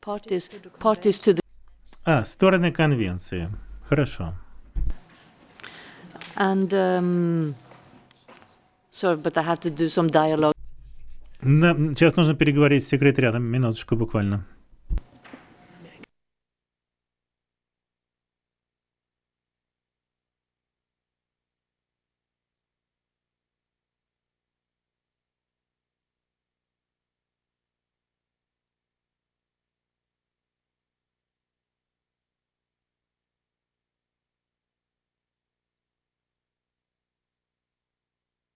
parties to the Стороны конвенции. Хорошо. and sorry, but I have to do some dialogue. Сейчас нужно переговорить с секретариатом. Минуточку буквально.